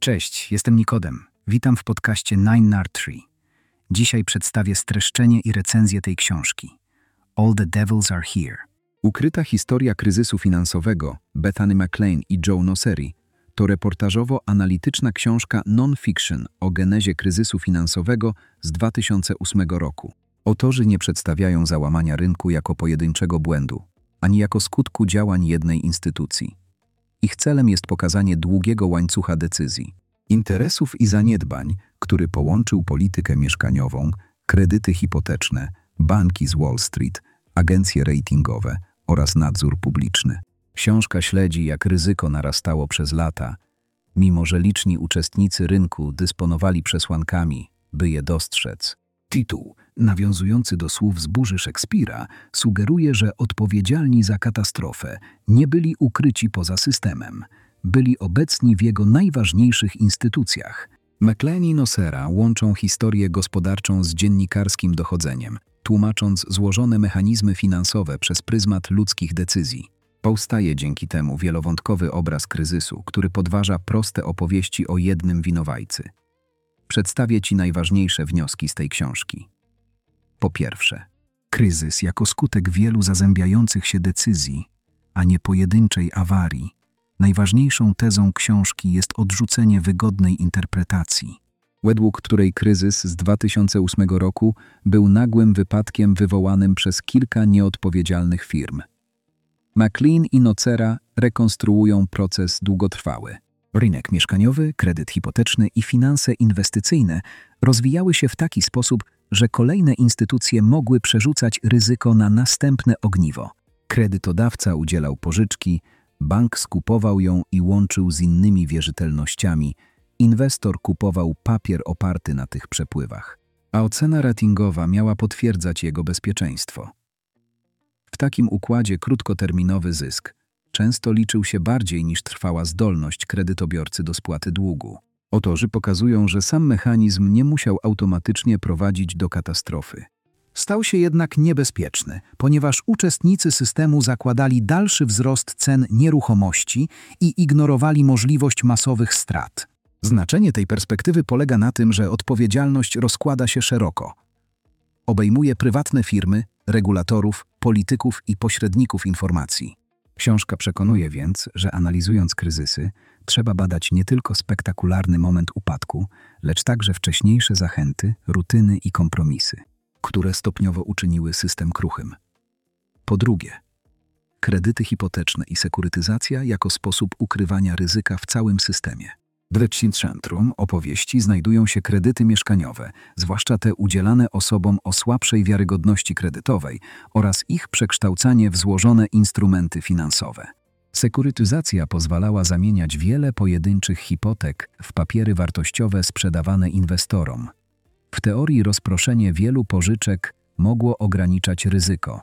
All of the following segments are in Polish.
Cześć, jestem Nikodem. Witam w podcaście 9R3. Dzisiaj przedstawię streszczenie i recenzję tej książki. All the Devils Are Here. Ukryta historia kryzysu finansowego Bethany McLean i Joe Noceri to reportażowo-analityczna książka non-fiction o genezie kryzysu finansowego z 2008 roku. Autorzy nie przedstawiają załamania rynku jako pojedynczego błędu, ani jako skutku działań jednej instytucji. Ich celem jest pokazanie długiego łańcucha decyzji, interesów i zaniedbań, który połączył politykę mieszkaniową, kredyty hipoteczne, banki z Wall Street, agencje ratingowe oraz nadzór publiczny. Książka śledzi, jak ryzyko narastało przez lata, mimo że liczni uczestnicy rynku dysponowali przesłankami, by je dostrzec. Tytuł, nawiązujący do słów z Burzy Szekspira, sugeruje, że odpowiedzialni za katastrofę nie byli ukryci poza systemem. Byli obecni w jego najważniejszych instytucjach. McLean i Nocera łączą historię gospodarczą z dziennikarskim dochodzeniem, tłumacząc złożone mechanizmy finansowe przez pryzmat ludzkich decyzji. Powstaje dzięki temu wielowątkowy obraz kryzysu, który podważa proste opowieści o jednym winowajcy. Przedstawię Ci najważniejsze wnioski z tej książki. Po pierwsze, kryzys jako skutek wielu zazębiających się decyzji, a nie pojedynczej awarii. Najważniejszą tezą książki jest odrzucenie wygodnej interpretacji, według której kryzys z 2008 roku był nagłym wypadkiem wywołanym przez kilka nieodpowiedzialnych firm. McLean i Nocera rekonstruują proces długotrwały. Rynek mieszkaniowy, kredyt hipoteczny i finanse inwestycyjne rozwijały się w taki sposób, że kolejne instytucje mogły przerzucać ryzyko na następne ogniwo. Kredytodawca udzielał pożyczki, bank skupował ją i łączył z innymi wierzytelnościami, inwestor kupował papier oparty na tych przepływach, a ocena ratingowa miała potwierdzać jego bezpieczeństwo. W takim układzie krótkoterminowy zysk często liczył się bardziej niż trwała zdolność kredytobiorcy do spłaty długu. Autorzy pokazują, że sam mechanizm nie musiał automatycznie prowadzić do katastrofy. Stał się jednak niebezpieczny, ponieważ uczestnicy systemu zakładali dalszy wzrost cen nieruchomości i ignorowali możliwość masowych strat. Znaczenie tej perspektywy polega na tym, że odpowiedzialność rozkłada się szeroko. Obejmuje prywatne firmy, regulatorów, polityków i pośredników informacji. Książka przekonuje więc, że analizując kryzysy, trzeba badać nie tylko spektakularny moment upadku, lecz także wcześniejsze zachęty, rutyny i kompromisy, które stopniowo uczyniły system kruchym. Po drugie, kredyty hipoteczne i sekurytyzacja jako sposób ukrywania ryzyka w całym systemie. W centrum opowieści znajdują się kredyty mieszkaniowe, zwłaszcza te udzielane osobom o słabszej wiarygodności kredytowej oraz ich przekształcanie w złożone instrumenty finansowe. Sekurytyzacja pozwalała zamieniać wiele pojedynczych hipotek w papiery wartościowe sprzedawane inwestorom. W teorii rozproszenie wielu pożyczek mogło ograniczać ryzyko.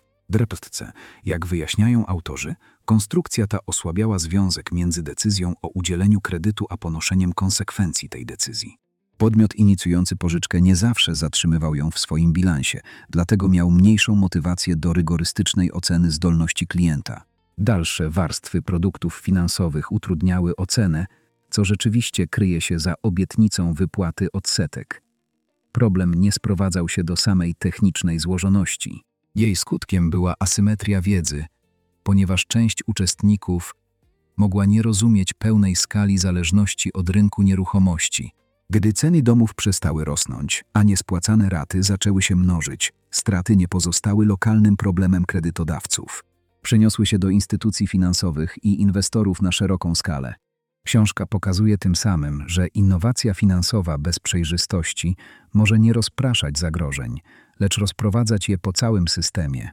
Jak wyjaśniają autorzy, konstrukcja ta osłabiała związek między decyzją o udzieleniu kredytu a ponoszeniem konsekwencji tej decyzji. Podmiot inicjujący pożyczkę nie zawsze zatrzymywał ją w swoim bilansie, dlatego miał mniejszą motywację do rygorystycznej oceny zdolności klienta. Dalsze warstwy produktów finansowych utrudniały ocenę, co rzeczywiście kryje się za obietnicą wypłaty odsetek. Problem nie sprowadzał się do samej technicznej złożoności. Jej skutkiem była asymetria wiedzy, ponieważ część uczestników mogła nie rozumieć pełnej skali zależności od rynku nieruchomości. Gdy ceny domów przestały rosnąć, a niespłacane raty zaczęły się mnożyć, straty nie pozostały lokalnym problemem kredytodawców. Przeniosły się do instytucji finansowych i inwestorów na szeroką skalę. Książka pokazuje tym samym, że innowacja finansowa bez przejrzystości może nie rozpraszać zagrożeń, lecz rozprowadzać je po całym systemie.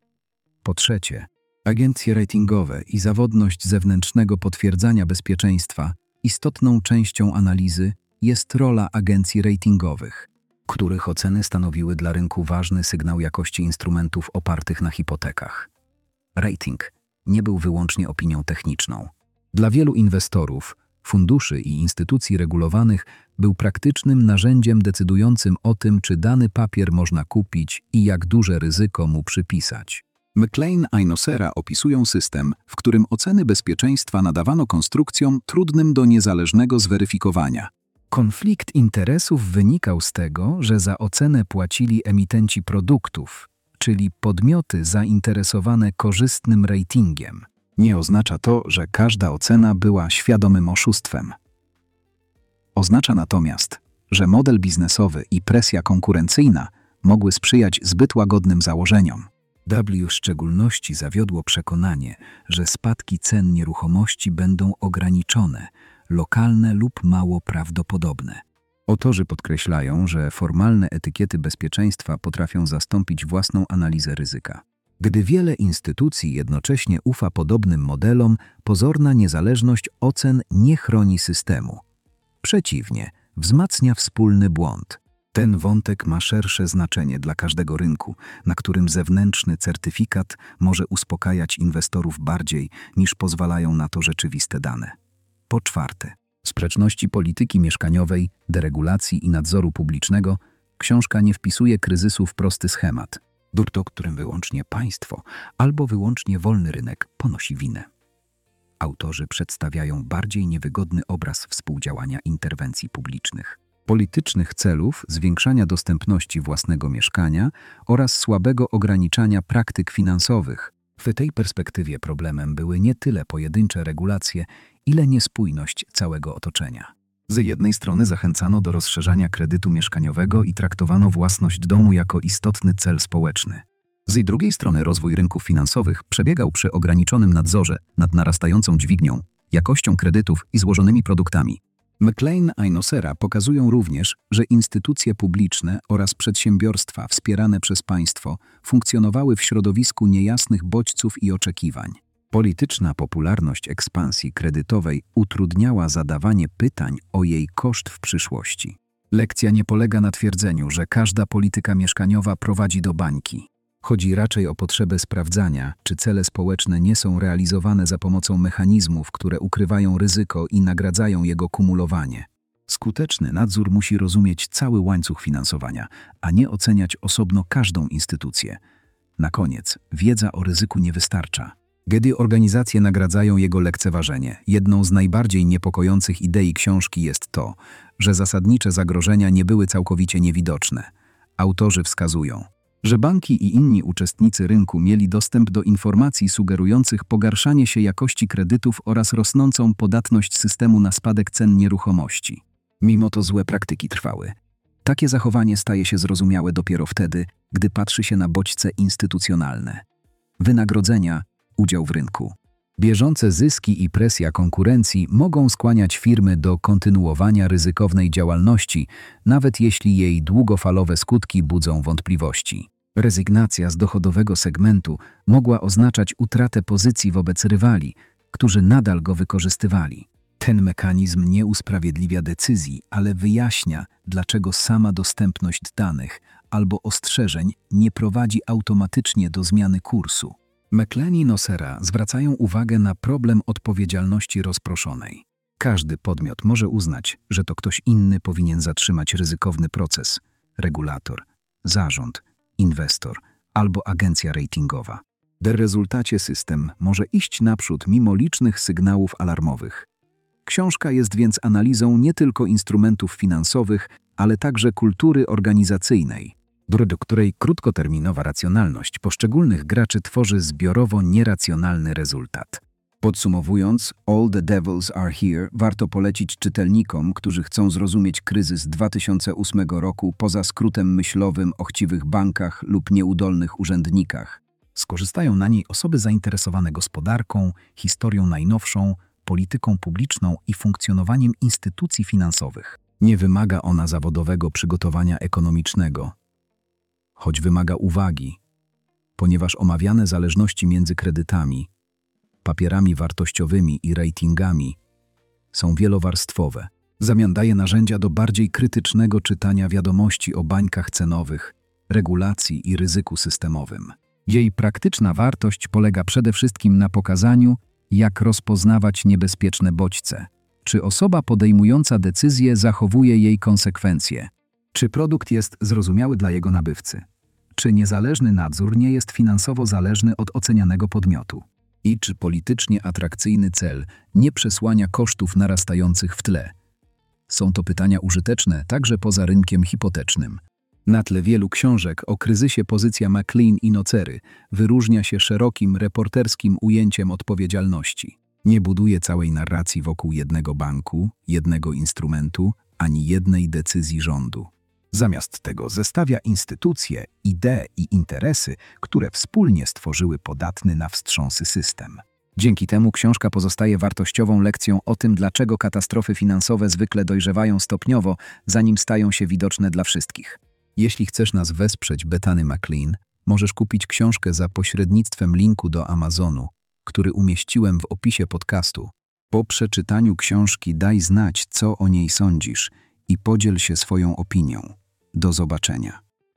Po trzecie, agencje ratingowe i zawodność zewnętrznego potwierdzania bezpieczeństwa. Istotną częścią analizy jest rola agencji ratingowych, których oceny stanowiły dla rynku ważny sygnał jakości instrumentów opartych na hipotekach. Rating nie był wyłącznie opinią techniczną. Dla wielu inwestorów, funduszy i instytucji regulowanych był praktycznym narzędziem decydującym o tym, czy dany papier można kupić i jak duże ryzyko mu przypisać. McLean i Nocera opisują system, w którym oceny bezpieczeństwa nadawano konstrukcjom trudnym do niezależnego zweryfikowania. Konflikt interesów wynikał z tego, że za ocenę płacili emitenci produktów, czyli podmioty zainteresowane korzystnym ratingiem. Nie oznacza to, że każda ocena była świadomym oszustwem. Oznacza natomiast, że model biznesowy i presja konkurencyjna mogły sprzyjać zbyt łagodnym założeniom. W szczególności zawiodło przekonanie, że spadki cen nieruchomości będą ograniczone, lokalne lub mało prawdopodobne. Autorzy podkreślają, że formalne etykiety bezpieczeństwa potrafią zastąpić własną analizę ryzyka. Gdy wiele instytucji jednocześnie ufa podobnym modelom, pozorna niezależność ocen nie chroni systemu. Przeciwnie, wzmacnia wspólny błąd. Ten wątek ma szersze znaczenie dla każdego rynku, na którym zewnętrzny certyfikat może uspokajać inwestorów bardziej, niż pozwalają na to rzeczywiste dane. Po czwarte, sprzeczności polityki mieszkaniowej, deregulacji i nadzoru publicznego, książka nie wpisuje kryzysu w prosty schemat, do którym wyłącznie państwo albo wyłącznie wolny rynek ponosi winę. Autorzy przedstawiają bardziej niewygodny obraz współdziałania interwencji publicznych, politycznych celów zwiększania dostępności własnego mieszkania oraz słabego ograniczania praktyk finansowych. W tej perspektywie problemem były nie tyle pojedyncze regulacje, ile niespójność całego otoczenia. Z jednej strony zachęcano do rozszerzania kredytu mieszkaniowego i traktowano własność domu jako istotny cel społeczny. Z drugiej strony rozwój rynków finansowych przebiegał przy ograniczonym nadzorze nad narastającą dźwignią, jakością kredytów i złożonymi produktami. McLean i Nocera pokazują również, że instytucje publiczne oraz przedsiębiorstwa wspierane przez państwo funkcjonowały w środowisku niejasnych bodźców i oczekiwań. Polityczna popularność ekspansji kredytowej utrudniała zadawanie pytań o jej koszt w przyszłości. Lekcja nie polega na twierdzeniu, że każda polityka mieszkaniowa prowadzi do bańki. Chodzi raczej o potrzebę sprawdzania, czy cele społeczne nie są realizowane za pomocą mechanizmów, które ukrywają ryzyko i nagradzają jego kumulowanie. Skuteczny nadzór musi rozumieć cały łańcuch finansowania, a nie oceniać osobno każdą instytucję. Na koniec, wiedza o ryzyku nie wystarcza. Gdy organizacje nagradzają jego lekceważenie, jedną z najbardziej niepokojących idei książki jest to, że zasadnicze zagrożenia nie były całkowicie niewidoczne. Autorzy wskazują, że banki i inni uczestnicy rynku mieli dostęp do informacji sugerujących pogarszanie się jakości kredytów oraz rosnącą podatność systemu na spadek cen nieruchomości. Mimo to złe praktyki trwały. Takie zachowanie staje się zrozumiałe dopiero wtedy, gdy patrzy się na bodźce instytucjonalne. Wynagrodzenia, udział w rynku. Bieżące zyski i presja konkurencji mogą skłaniać firmy do kontynuowania ryzykownej działalności, nawet jeśli jej długofalowe skutki budzą wątpliwości. Rezygnacja z dochodowego segmentu mogła oznaczać utratę pozycji wobec rywali, którzy nadal go wykorzystywali. Ten mechanizm nie usprawiedliwia decyzji, ale wyjaśnia, dlaczego sama dostępność danych albo ostrzeżeń nie prowadzi automatycznie do zmiany kursu. McLean i Nocera zwracają uwagę na problem odpowiedzialności rozproszonej. Każdy podmiot może uznać, że to ktoś inny powinien zatrzymać ryzykowny proces – regulator, zarząd, inwestor albo agencja ratingowa. W rezultacie system może iść naprzód mimo licznych sygnałów alarmowych. Książka jest więc analizą nie tylko instrumentów finansowych, ale także kultury organizacyjnej, do której krótkoterminowa racjonalność poszczególnych graczy tworzy zbiorowo nieracjonalny rezultat. Podsumowując, All the Devils Are Here warto polecić czytelnikom, którzy chcą zrozumieć kryzys 2008 roku poza skrótem myślowym o chciwych bankach lub nieudolnych urzędnikach. Skorzystają na niej osoby zainteresowane gospodarką, historią najnowszą, polityką publiczną i funkcjonowaniem instytucji finansowych. Nie wymaga ona zawodowego przygotowania ekonomicznego, choć wymaga uwagi, ponieważ omawiane zależności między kredytami, papierami wartościowymi i ratingami są wielowarstwowe. W zamian daje narzędzia do bardziej krytycznego czytania wiadomości o bańkach cenowych, regulacji i ryzyku systemowym. Jej praktyczna wartość polega przede wszystkim na pokazaniu, jak rozpoznawać niebezpieczne bodźce, czy osoba podejmująca decyzję zachowuje jej konsekwencje, czy produkt jest zrozumiały dla jego nabywcy, Czy niezależny nadzór nie jest finansowo zależny od ocenianego podmiotu? I czy politycznie atrakcyjny cel nie przesłania kosztów narastających w tle? Są to pytania użyteczne także poza rynkiem hipotecznym. Na tle wielu książek o kryzysie pozycja McLean i Nocery wyróżnia się szerokim, reporterskim ujęciem odpowiedzialności. Nie buduje całej narracji wokół jednego banku, jednego instrumentu, ani jednej decyzji rządu. Zamiast tego zestawia instytucje, idee i interesy, które wspólnie stworzyły podatny na wstrząsy system. Dzięki temu książka pozostaje wartościową lekcją o tym, dlaczego katastrofy finansowe zwykle dojrzewają stopniowo, zanim stają się widoczne dla wszystkich. Jeśli chcesz nas wesprzeć, Bethany McLean, możesz kupić książkę za pośrednictwem linku do Amazonu, który umieściłem w opisie podcastu. Po przeczytaniu książki daj znać, co o niej sądzisz i podziel się swoją opinią. Do zobaczenia.